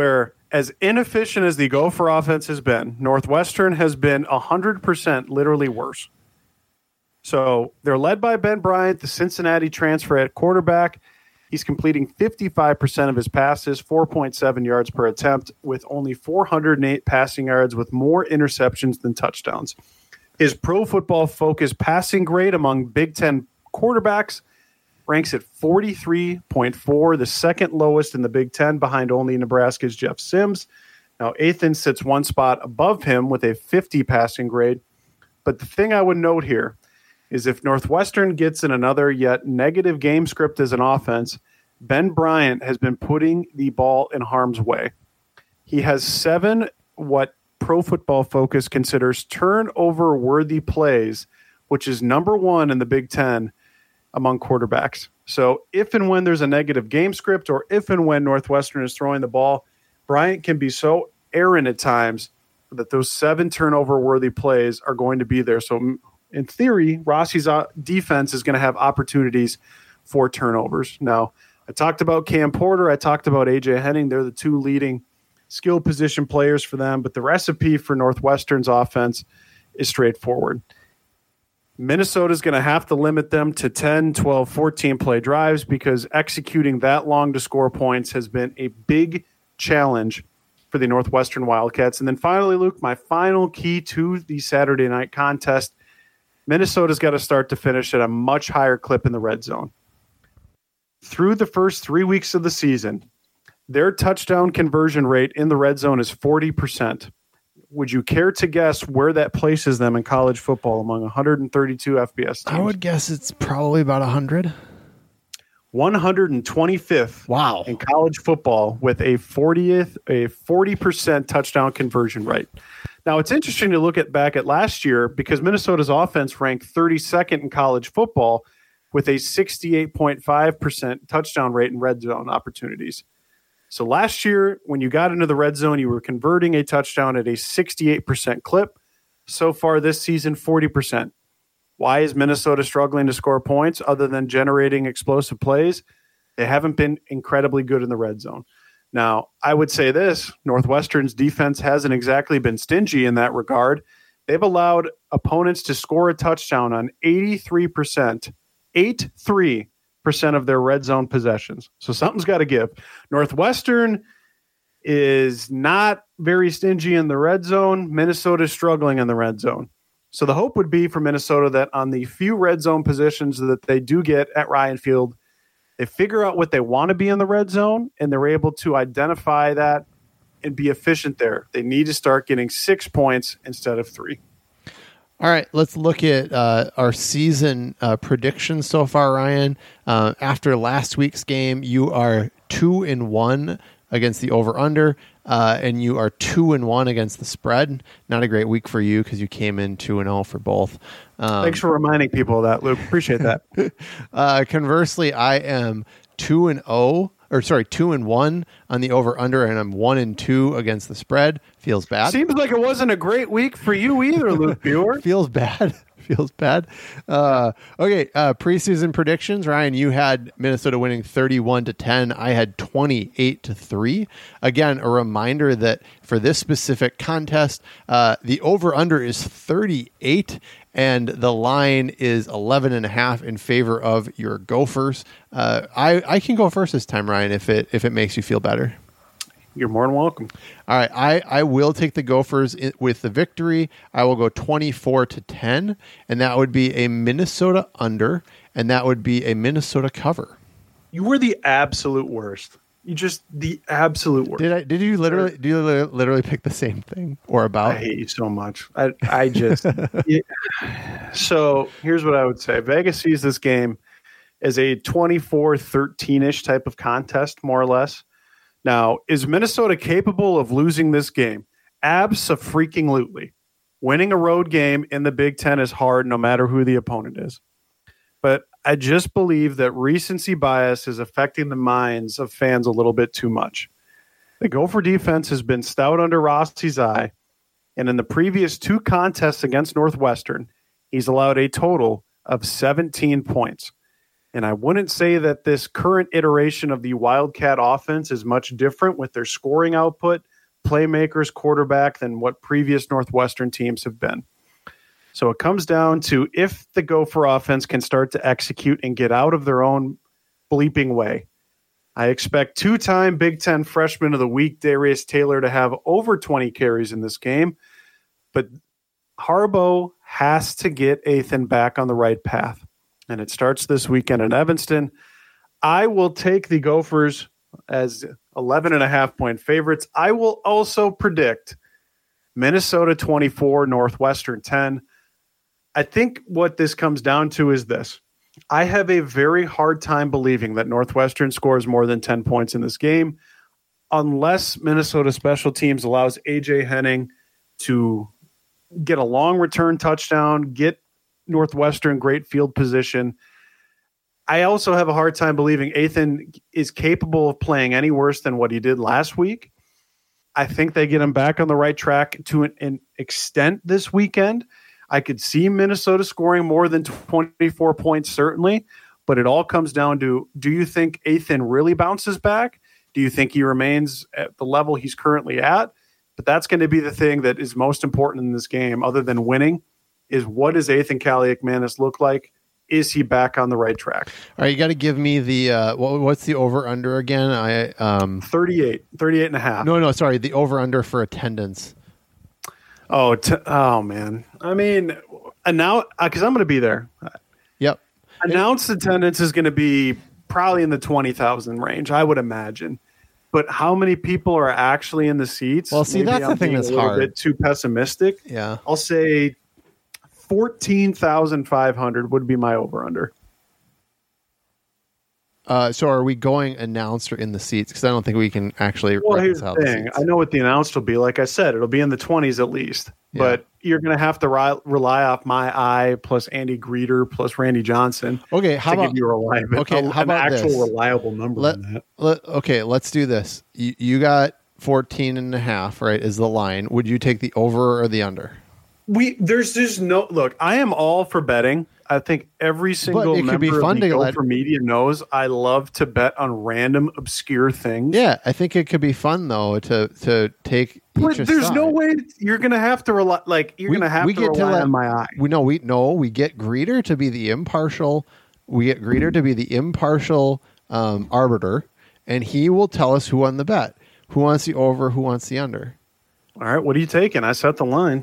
as inefficient as the Gopher offense has been, Northwestern has been 100% literally worse. So they're led by Ben Bryant, the Cincinnati transfer at quarterback. He's completing 55% of his passes, 4.7 yards per attempt, with only 408 passing yards, with more interceptions than touchdowns. His Pro Football Focus passing grade among Big Ten quarterbacks ranks at 43.4, the second lowest in the Big Ten, behind only Nebraska's Jeff Sims. Now, Athan sits one spot above him with a 50 passing grade. But the thing I would note here is if Northwestern gets in another yet negative game script as an offense, Ben Bryant has been putting the ball in harm's way. He has 7 what Pro Football Focus considers turnover-worthy plays, which is number 1 in the Big Ten among quarterbacks. So if and when there's a negative game script, or if and when Northwestern is throwing the ball, Bryant can be so errant at times that those 7 turnover-worthy plays are going to be there. So in theory, Rossi's defense is going to have opportunities for turnovers. Now, I talked about Cam Porter. I talked about A.J. Henning. They're the 2 leading skill position players for them. But the recipe for Northwestern's offense is straightforward. Minnesota's going to have to limit them to 10, 12, 14 play drives, because executing that long to score points has been a big challenge for the Northwestern Wildcats. And then finally, Luke, my final key to the Saturday night contest, Minnesota's got to start to finish at a much higher clip in the red zone. Through the first 3 weeks of the season, their touchdown conversion rate in the red zone is 40%. Would you care to guess where that places them in college football among 132 FBS teams? I would guess it's probably about 100. 125th Wow. in college football, with a 40% touchdown conversion rate. Now, it's interesting to look back at last year, because Minnesota's offense ranked 32nd in college football with a 68.5% touchdown rate in red zone opportunities. So last year, when you got into the red zone, you were converting a touchdown at a 68% clip. So far this season, 40%. Why is Minnesota struggling to score points other than generating explosive plays? They haven't been incredibly good in the red zone. Now, I would say this, Northwestern's defense hasn't exactly been stingy in that regard. They've allowed opponents to score a touchdown on 83%, 83% of their red zone possessions. So something's got to give. Northwestern is not very stingy in the red zone. Minnesota's struggling in the red zone. So the hope would be for Minnesota that on the few red zone positions that they do get at Ryan Field, they figure out what they want to be in the red zone, and they're able to identify that and be efficient there. They need to start getting 6 points instead of 3. All right, let's look at our season predictions so far, Ryan. After last week's game, you are 2-1 against the over-under, and you are 2-1 against the spread. Not a great week for you because you came in 2-0 for both. Thanks for reminding people of that, Luke. Appreciate that. Conversely, I am 2-1 on the over-under, and I'm 1-2 against the spread. Feels bad. Seems like it wasn't a great week for you either, Luke Bueller. Feels bad. Feels bad. Okay, preseason predictions. Ryan, you had Minnesota winning 31-10. I had 28-3. Again, a reminder that for this specific contest, the over-under is 38, and the line is 11.5 in favor of your Gophers. I can go first this time, Ryan, if it makes you feel better. You're more than welcome. All right, I will take the Gophers with the victory. I will go 24-10, and that would be a Minnesota under, and that would be a Minnesota cover. You were the absolute worst. You just the absolute worst. Did you literally pick the same thing or about? I hate you so much. I just So here's what I would say. Vegas sees this game as a 24-13-ish type of contest, more or less. Now, is Minnesota capable of losing this game? Abso-freaking-lutely. Winning a road game in the Big Ten is hard no matter who the opponent is. But I just believe that recency bias is affecting the minds of fans a little bit too much. The Gopher defense has been stout under Rossi's eye, and in the previous 2 contests against Northwestern, he's allowed a total of 17 points. And I wouldn't say that this current iteration of the Wildcat offense is much different with their scoring output, playmakers quarterback than what previous Northwestern teams have been. So it comes down to if the Gopher offense can start to execute and get out of their own bleeping way. I expect two-time Big Ten Freshman of the Week, Darius Taylor, to have over 20 carries in this game. But Harbaugh has to get Ethan back on the right path. And it starts this weekend in Evanston. I will take the Gophers as 11.5-point favorites. I will also predict Minnesota 24, Northwestern 10. I think what this comes down to is this. I have a very hard time believing that Northwestern scores more than 10 points in this game unless Minnesota special teams allows A.J. Henning to get a long return touchdown, get Northwestern great field position. I also have a hard time believing Ethan is capable of playing any worse than what he did last week. I think they get him back on the right track to an extent this weekend. I could see Minnesota scoring more than 24 points, certainly, but it all comes down to, do you think Ethan really bounces back? Do you think he remains at the level he's currently at? But that's going to be the thing that is most important in this game, other than winning, is what does Ethan Kaliakmanis look like? Is he back on the right track? All right, you got to give me the what's the over-under again? 38 and a half. No, sorry, the over-under for attendance. Oh man. I mean, now because I'm going to be there. Yep. Announced attendance is going to be probably in the 20,000 range, I would imagine. But how many people are actually in the seats? Well, see, that's the thing that's hard. A bit too pessimistic. Yeah. I'll say 14,500 would be my over-under. So are we going announced or in the seats? Because I don't think we can actually reconcile the thing. I know what the announced will be. Like I said, it'll be in the 20s at least. Yeah. But you're going to have to rely off my eye plus Andy Greeter plus Randy Johnson. Okay, how about give you an actual reliable number on that? Okay, let's do this. You got 14.5, right? Is the line? Would you take the over or the under? There's just no look. I am all for betting. I think every single member of the Gopher media knows I love to bet on random, obscure things. Yeah, I think it could be fun though to take. But there's no way you're going to have to rely. Like you're going to have to rely on my eye. We get Greeter to be the impartial. We get Greeter to be the impartial arbiter, and he will tell us who won the bet, who wants the over, who wants the under. All right, what are you taking? I set the line.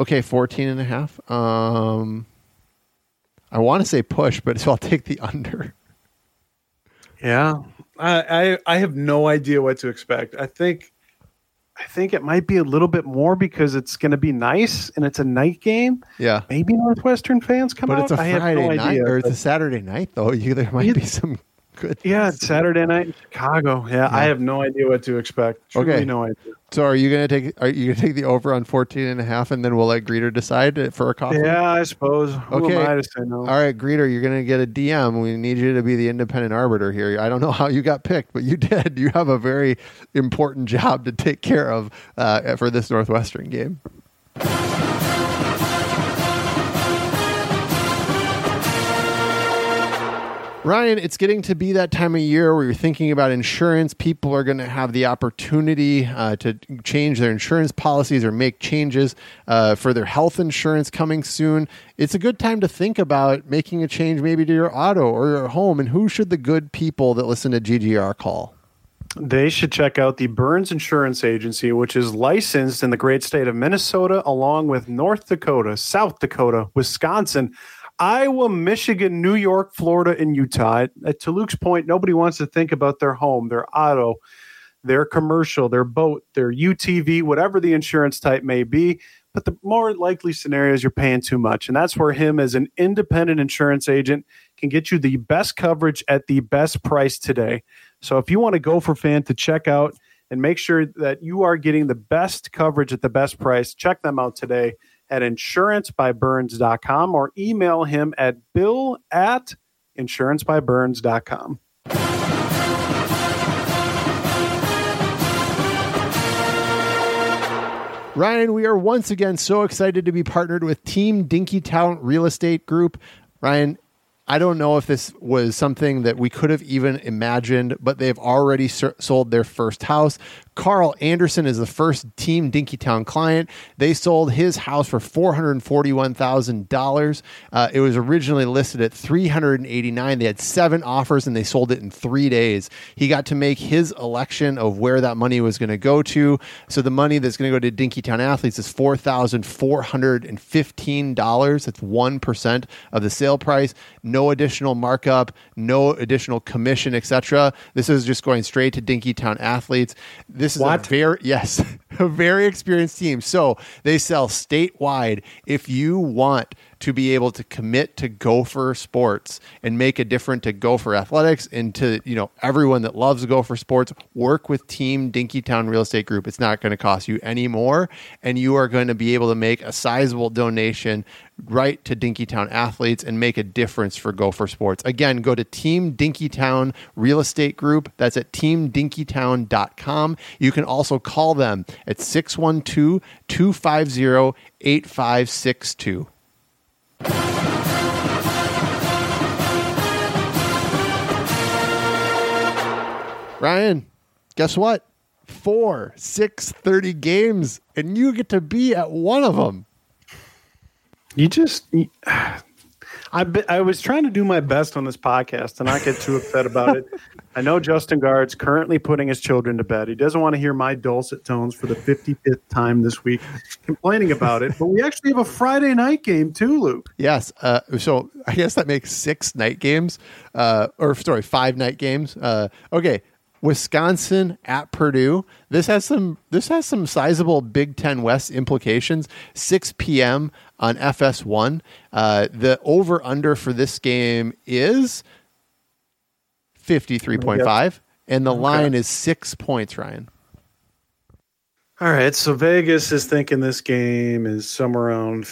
14.5. I want to say push, but so I'll take the under. Yeah, I have no idea what to expect. I think it might be a little bit more because it's going to be nice and it's a night game. Yeah, maybe Northwestern fans come out. But it's a Friday night or it's a Saturday night though. There might be some good. Yeah, it's Saturday night in Chicago. Yeah, I have no idea what to expect. Truly no idea. So are you gonna take the over on 14.5 and then we'll let Greeter decide for a coffee? Yeah, I suppose. Who am I to say no? All right, Greeter, you're gonna get a DM. We need you to be the independent arbiter here. I don't know how you got picked, but you did. You have a very important job to take care of for this Northwestern game. Ryan, it's getting to be that time of year where you're thinking about insurance. People are going to have the opportunity to change their insurance policies or make changes for their health insurance coming soon. It's a good time to think about making a change maybe to your auto or your home. And who should the good people that listen to GGR call? They should check out the Burns Insurance Agency, which is licensed in the great state of Minnesota, along with North Dakota, South Dakota, Wisconsin, Iowa, Michigan, New York, Florida, and Utah. To Luke's point, nobody wants to think about their home, their auto, their commercial, their boat, their UTV, whatever the insurance type may be. But the more likely scenario is you're paying too much. And that's where him as an independent insurance agent can get you the best coverage at the best price today. So if you want a Gopher fan to check out and make sure that you are getting the best coverage at the best price, check them out today at insurancebyburns.com or email him at bill@insurancebyburns.com. Ryan, we are once again so excited to be partnered with Team Dinkytown Real Estate Group. Ryan, I don't know if this was something that we could have even imagined, but they've already sold their first house. Carl Anderson is the first Team Dinkytown client. They sold his house for $441,000. It was originally listed at $389,000. They had 7 offers and they sold it in 3 days. He got to make his election of where that money was going to go to. So the money that's going to go to Dinkytown Athletes is $4,415. That's 1% of the sale price. No additional markup, no additional commission, etc. This is just going straight to Dinkytown Athletes. This is a very experienced team. So they sell statewide. If you want to be able to commit to Gopher sports and make a difference to Gopher athletics and to, everyone that loves Gopher sports, work with Team Dinkytown Real Estate Group. It's not going to cost you any more, and you are going to be able to make a sizable donation right to Dinkytown Athletes and make a difference for Gopher sports. Again, go to Team Dinkytown Real Estate Group. That's at teamdinkytown.com. You can also call them at 612-250-8562. Ryan, guess what? 4 6:30 games, and you get to be at one of them. I was trying to do my best on this podcast and not get too upset about it. I know Justin Guard's currently putting his children to bed. He doesn't want to hear my dulcet tones for the 55th time this week complaining about it. But we actually have a Friday night game too, Luke. Yes. So I guess that makes 6 night games, 5 night games. Okay. Wisconsin at Purdue. This has some sizable Big Ten West implications. 6 p.m. on FS1. The over under for this game is 53.5, and the line is 6 points. Ryan. All right, so Vegas is thinking this game is somewhere around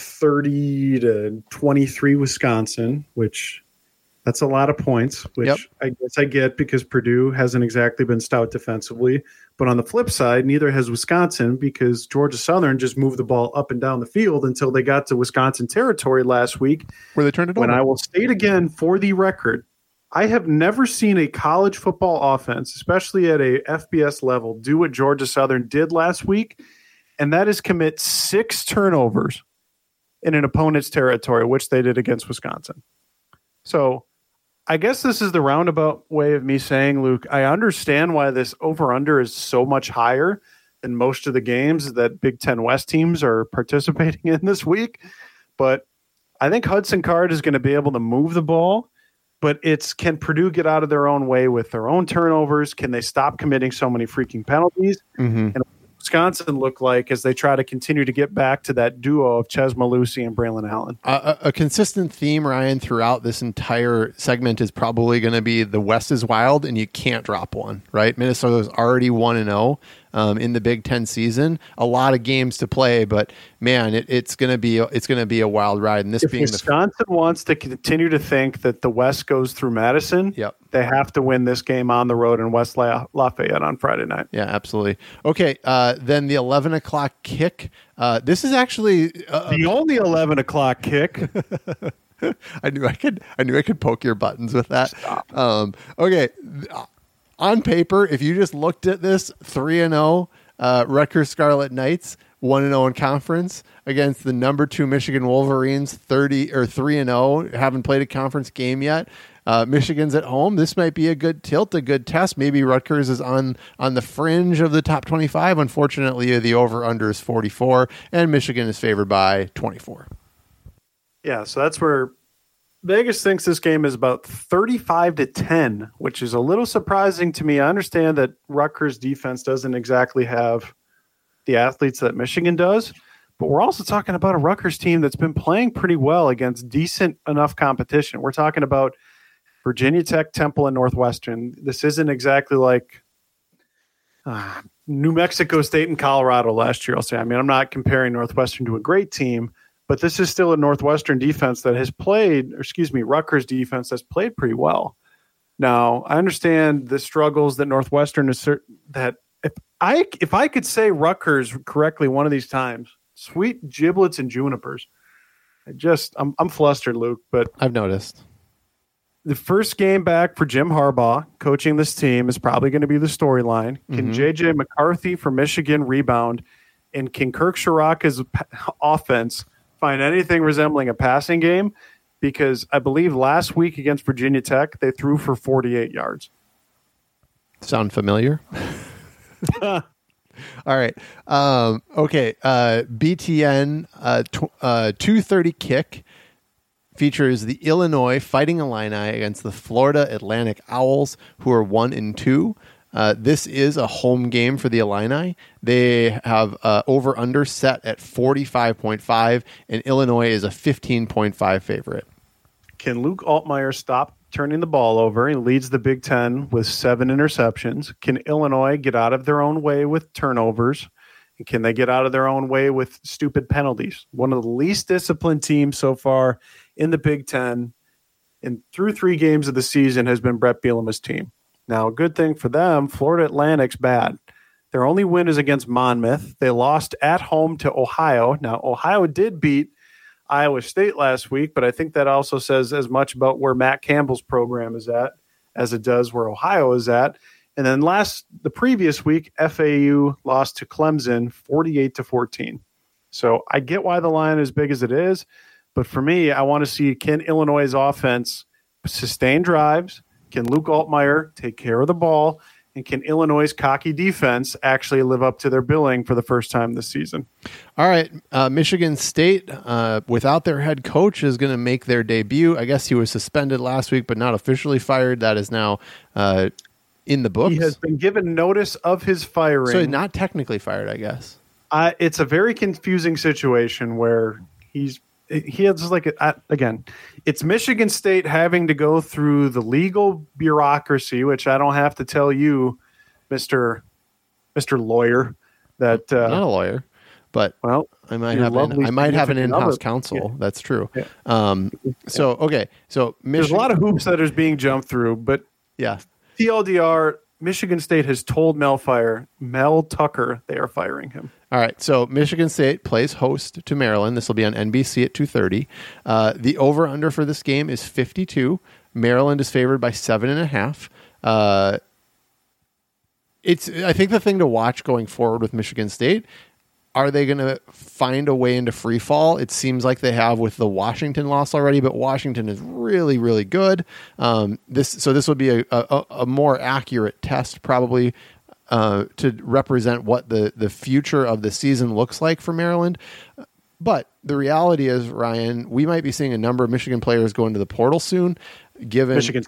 30-23 Wisconsin, which. That's a lot of points, which I guess I get because Purdue hasn't exactly been stout defensively. But on the flip side, neither has Wisconsin because Georgia Southern just moved the ball up and down the field until they got to Wisconsin territory last week. Where they turned it over. When I will state again for the record, I have never seen a college football offense, especially at a FBS level, do what Georgia Southern did last week, and that is commit 6 turnovers in an opponent's territory, which they did against Wisconsin. So I guess this is the roundabout way of me saying, Luke, I understand why this over-under is so much higher than most of the games that Big Ten West teams are participating in this week. But I think Hudson Card is going to be able to move the ball. But can Purdue get out of their own way with their own turnovers? Can they stop committing so many freaking penalties? Mm-hmm. And Wisconsin look like as they try to continue to get back to that duo of Ches Malusi and Braylon Allen? A consistent theme, Ryan, throughout this entire segment is probably going to be the West is wild, and you can't drop one, right? Minnesota's already 1-0 in the Big Ten season. A lot of games to play, but man, it's going to be a wild ride. And this if Wisconsin wants to continue to think that the West goes through Madison, they have to win this game on the road in West Lafayette on Friday night. Yeah, absolutely. Okay, then the 11 o'clock kick. This is actually the only 11 o'clock kick. I knew I could poke your buttons with that. Okay. On paper, if you just looked at this, 3-0, Rutgers Scarlet Knights, 1-0 in conference against the number 2 Michigan Wolverines, 3-0, haven't played a conference game yet. Michigan's at home. This might be a good tilt, a good test. Maybe Rutgers is on the fringe of the top 25. Unfortunately, the over-under is 44, and Michigan is favored by 24. Yeah, so that's where Vegas thinks this game is about 35-10, which is a little surprising to me. I understand that Rutgers defense doesn't exactly have the athletes that Michigan does, but we're also talking about a Rutgers team that's been playing pretty well against decent enough competition. We're talking about Virginia Tech, Temple, and Northwestern. This isn't exactly like New Mexico State and Colorado last year, I'll say. I mean, I'm not comparing Northwestern to a great team, but this is still a Northwestern defense that has played, Rutgers defense that's played pretty well. Now, I understand the struggles that Northwestern is that if I could say Rutgers correctly one of these times, sweet giblets and junipers. I'm flustered, Luke, but I've noticed. the first game back for Jim Harbaugh coaching this team is probably going to be the storyline. Can J.J. McCarthy from Michigan rebound? And can Kirk Ciarrocca's offense find anything resembling a passing game? Because I believe last week against Virginia Tech, they threw for 48 yards. Sound familiar? All right. Okay. BTN 2:30 kick features the Illinois Fighting Illini against the Florida Atlantic Owls, who are 1-2. This is a home game for the Illini. They have over-under set at 45.5, and Illinois is a 15.5 favorite. Can Luke Altmaier stop turning the ball over? He leads the Big Ten with 7 interceptions. Can Illinois get out of their own way with turnovers? And can they get out of their own way with stupid penalties? One of the least disciplined teams so far in the Big Ten and through 3 games of the season has been Brett Bielema's team. Now, a good thing for them, Florida Atlantic's bad. Their only win is against Monmouth. They lost at home to Ohio. Now, Ohio did beat Iowa State last week, but I think that also says as much about where Matt Campbell's program is at as it does where Ohio is at. And then the previous week, FAU lost to Clemson 48-14. So I get why the line is big as it is, but for me, I want to see, can Illinois' offense sustain drives? Can Luke Altmaier take care of the ball? And can Illinois' cocky defense actually live up to their billing for the first time this season? All right. Michigan State, without their head coach, is going to make their debut. I guess he was suspended last week, but not officially fired. That is now in the books. He has been given notice of his firing. So he's not technically fired, I guess. It's a very confusing situation where he has again, it's Michigan State having to go through the legal bureaucracy, which I don't have to tell you, Mr. Lawyer, that not a lawyer, but well, I might have an in-house counsel. Yeah. That's true. Yeah. So there's a lot of hoops that is being jumped through, but yeah, TLDR, Michigan State has told Mel Tucker they are firing him. All right, so Michigan State plays host to Maryland. This will be on NBC at 2:30. The over-under for this game is 52. Maryland is favored by 7.5. I think the thing to watch going forward with Michigan State, are they going to find a way into free fall? It seems like they have with the Washington loss already, but Washington is really, really good. This would be a more accurate test probably to represent what the future of the season looks like for Maryland. But the reality is, Ryan, we might be seeing a number of Michigan players go into the portal soon. Given Michigan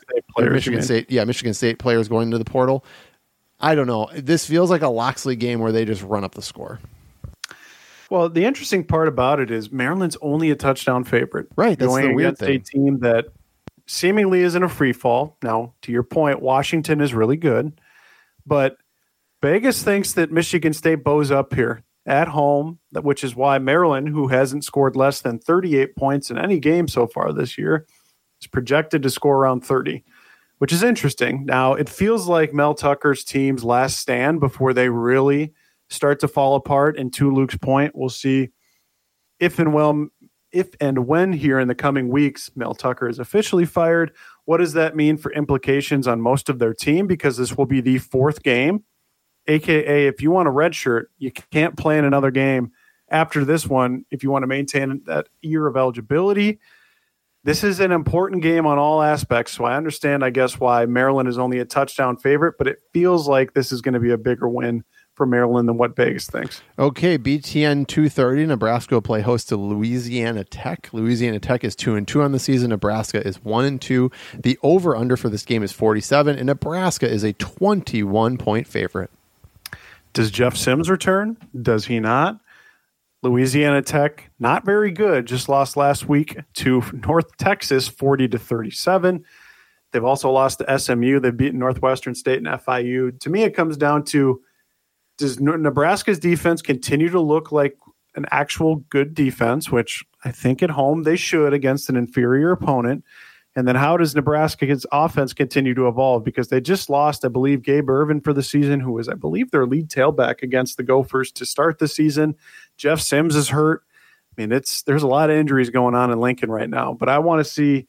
State players going into the portal. I don't know. This feels like a Loxley game where they just run up the score. Well, the interesting part about it is Maryland's only a touchdown favorite. Right, that's going the weird against thing. a team that seemingly is in a free fall. Now, to your point, Washington is really good, but Vegas thinks that Michigan State bows up here at home, which is why Maryland, who hasn't scored less than 38 points in any game so far this year, is projected to score around 30, which is interesting. Now, it feels like Mel Tucker's team's last stand before they really start to fall apart. And to Luke's point, we'll see if and when here in the coming weeks, Mel Tucker is officially fired. What does that mean for implications on most of their team? Because this will be the 4th game. AKA, if you want a red shirt, you can't play in another game after this one if you want to maintain that year of eligibility. This is an important game on all aspects, so I understand, I guess, why Maryland is only a touchdown favorite, but it feels like this is going to be a bigger win for Maryland than what Vegas thinks. Okay, BTN 2:30. Nebraska will play host to Louisiana Tech. Louisiana Tech is 2-2 on the season. Nebraska is 1-2. The over-under for this game is 47, and Nebraska is a 21-point favorite. Does Jeff Sims return? Does he not? Louisiana Tech, not very good. Just lost last week to North Texas, 40-37. They've also lost to SMU. They've beaten Northwestern State and FIU. To me, it comes down to, does Nebraska's defense continue to look like an actual good defense, which I think at home they should against an inferior opponent? And then how does Nebraska's offense continue to evolve? Because they just lost, I believe, Gabe Ervin for the season, who was, I believe, their lead tailback against the Gophers to start the season. Jeff Sims is hurt. I mean, there's a lot of injuries going on in Lincoln right now. But I want to see,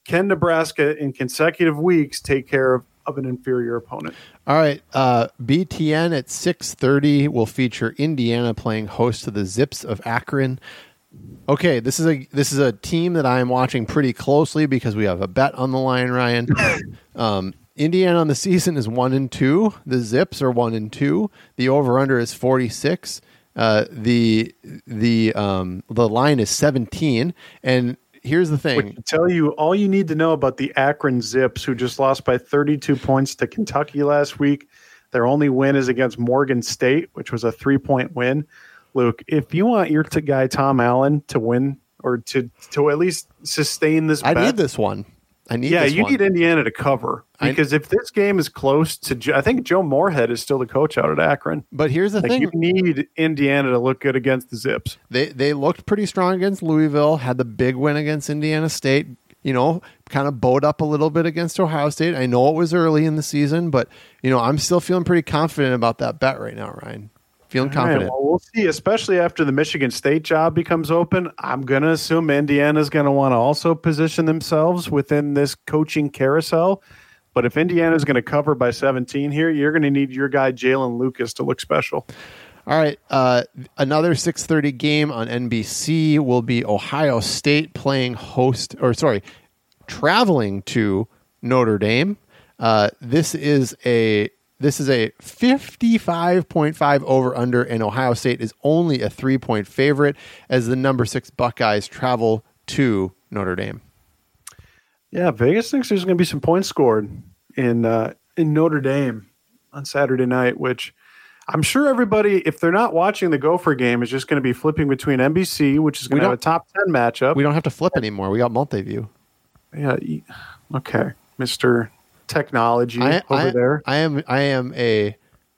can Nebraska in consecutive weeks take care of an inferior opponent? All right. BTN at 6:30 will feature Indiana playing host to the Zips of Akron. Okay, this is a team that I am watching pretty closely because we have a bet on the line, Ryan. Indiana on the season is 1-2. The Zips are 1-2. The over/under is 46. The line is 17. And here's the thing. Which will tell you all you need to know about the Akron Zips, who just lost by 32 points to Kentucky last week. Their only win is against Morgan State, which was a 3-point win. Luke, if you want your guy Tom Allen to win or to at least sustain this bet, I need this one. need Indiana to cover because if this game is close to, I think Joe Moorhead is still the coach out at Akron. But here's the thing: you need Indiana to look good against the Zips. They looked pretty strong against Louisville. Had the big win against Indiana State. Kind of bowed up a little bit against Ohio State. I know it was early in the season, but I'm still feeling pretty confident about that bet right now, Ryan. Feeling confident. Right, well, we'll see, especially after the Michigan State job becomes open. I'm going to assume Indiana's going to want to also position themselves within this coaching carousel. But if Indiana's going to cover by 17 here, you're going to need your guy Jalen Lucas to look special. All right. Another 6:30 game on NBC will be Ohio State traveling to Notre Dame. This is a 55.5 over/under, and Ohio State is only a 3-point favorite as the number 6 Buckeyes travel to Notre Dame. Yeah, Vegas thinks there's going to be some points scored in Notre Dame on Saturday night, which I'm sure everybody, if they're not watching the Gopher game, is just going to be flipping between NBC, which is going to have a top 10 matchup. We don't have to flip anymore. We got multi-view. Yeah. Okay, Mr. Technology over there. I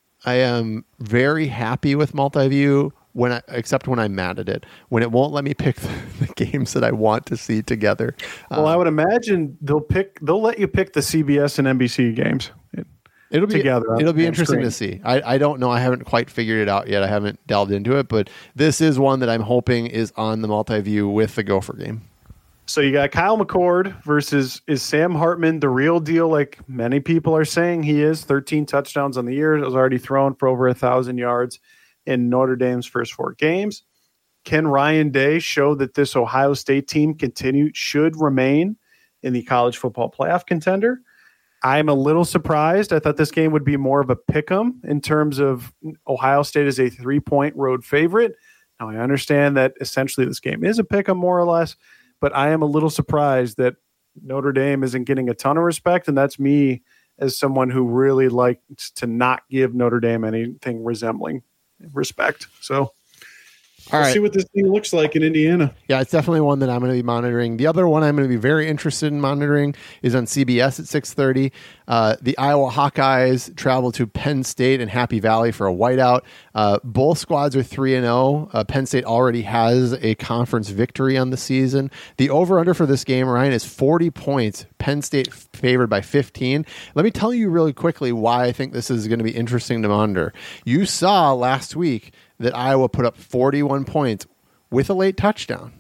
am very happy with multi-view except when I'm mad at it, when it won't let me pick the games that I want to see together. Well, I would imagine they'll let you pick the CBS and NBC games. It'll be interesting to see. I don't know. I haven't quite figured it out yet. I haven't delved into it, but this is one that I'm hoping is on the multi-view with the Gopher game. So you got Kyle McCord versus, is Sam Hartman the real deal like many people are saying he is? 13 touchdowns on the year. Has already thrown for over 1,000 yards in Notre Dame's first 4 games. Can Ryan Day show that this Ohio State team should remain in the college football playoff contender? I'm a little surprised. I thought this game would be more of a pick'em in terms of Ohio State is a 3-point road favorite. Now I understand that essentially this game is a pick'em more or less, but I am a little surprised that Notre Dame isn't getting a ton of respect, and that's me as someone who really likes to not give Notre Dame anything resembling respect. So we'll see what this thing looks like in Indiana. Yeah, it's definitely one that I'm going to be monitoring. The other one I'm going to be very interested in monitoring is on CBS at 6:30. The Iowa Hawkeyes travel to Penn State and Happy Valley for a whiteout. Both squads are 3-0. Penn State already has a conference victory on the season. The over-under for this game, Ryan, is 40 points. Penn State favored by 15. Let me tell you really quickly why I think this is going to be interesting to monitor. You saw last week that Iowa put up 41 points with a late touchdown.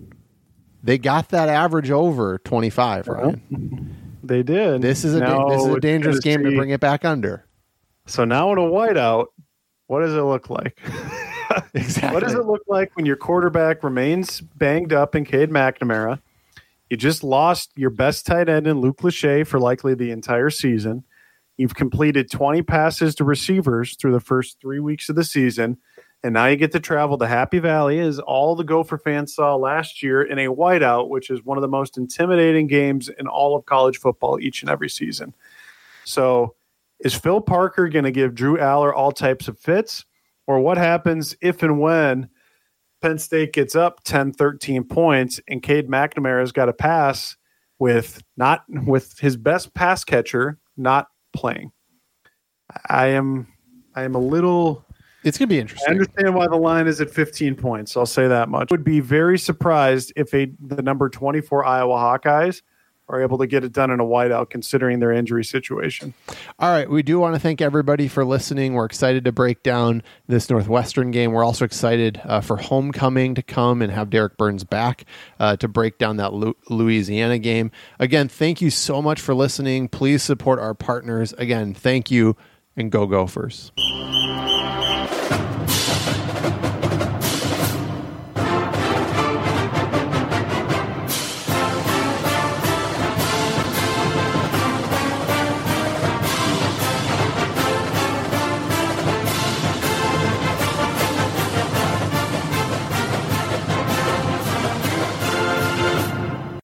They got that average over 25, right? They did. This is a dangerous game to bring it back under. So now in a whiteout, what does it look like? Exactly. What does it look like when your quarterback remains banged up in Cade McNamara? You just lost your best tight end in Luke Lachey for likely the entire season. You've completed 20 passes to receivers through the first 3 weeks of the season. And now you get to travel to Happy Valley, as all the Gopher fans saw last year, in a whiteout, which is one of the most intimidating games in all of college football each and every season. So is Phil Parker going to give Drew Aller all types of fits? Or what happens if and when Penn State gets up 10, 13 points and Cade McNamara's got a pass with his best pass catcher not playing? I am a little... It's going to be interesting. I understand why the line is at 15 points. I'll say that much. I would be very surprised if the number 24 Iowa Hawkeyes are able to get it done in a whiteout considering their injury situation. All right. We do want to thank everybody for listening. We're excited to break down this Northwestern game. We're also excited for homecoming to come and have Derek Burns back to break down that Louisiana game. Again, thank you so much for listening. Please support our partners. Again, thank you, and go Gophers.